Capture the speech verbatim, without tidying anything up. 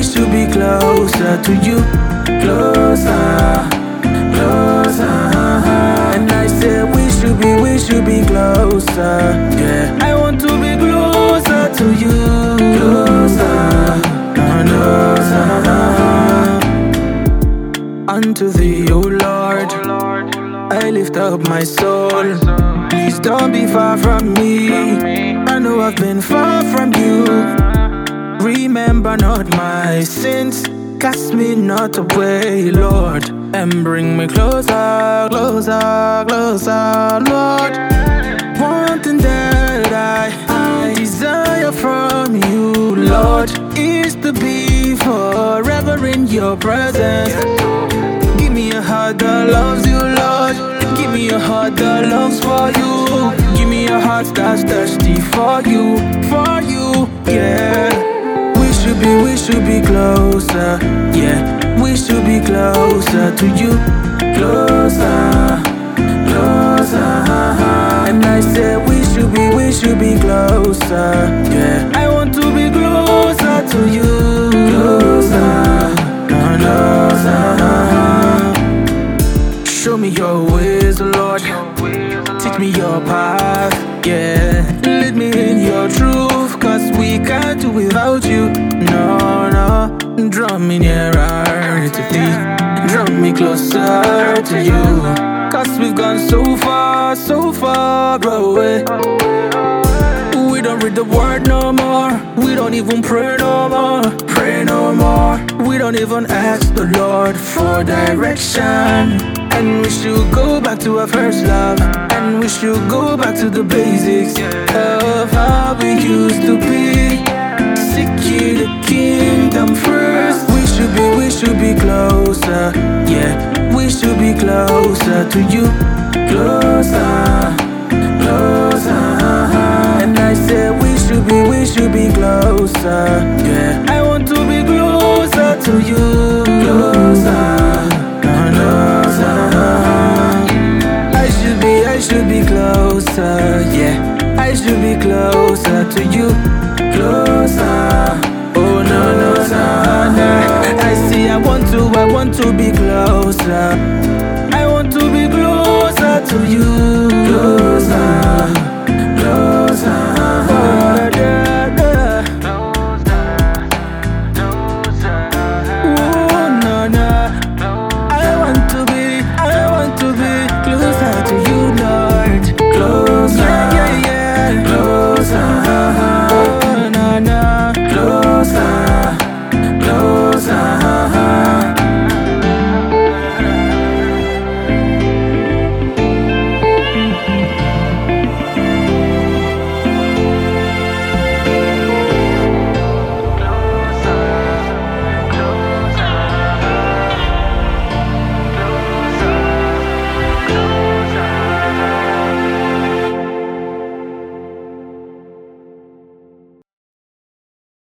should be closer to you. Closer, closer. And I said we should be, we should be closer. Yeah, I want to be closer to you. Closer, closer. Unto thee, O Lord, I lift up my soul. Please don't be far from me. I know I've been far from you. Remember not my sins, cast me not away, Lord, and bring me closer, closer, closer, Lord. One thing that I, I desire from you, Lord, is to be forever in your presence. Give me a heart that loves you, Lord. Give me a heart that longs for you. Give me a heart that's thirsty for you, for you, yeah. We should be, we should be closer, yeah. We should be closer to you. Closer, closer. And I said we should be, we should be closer, yeah. I want to be closer to you. Closer, closer. Show me your ways, Lord. Teach me your path, yeah. Lead me in your truth, cause we can't do without you. No, no. Draw me nearer to thee. Draw me closer to you. Cause we've gone so far, so far away. We don't read the word no more. We don't even pray no more. Pray no more. We don't even ask the Lord for direction. And we should go back to our first love. And we should go back to the basics of how we used to be. Seek ye the kingdom first. We should be, we should be closer, yeah. We should be closer to you. Closer, closer. And I said we should be, we should be closer, yeah. I want to be closer to you. Closer, closer. I should be, I should be closer, yeah. I should be closer to you. Closer, oh no, no, no, no. I see, I want to, I want to be closer.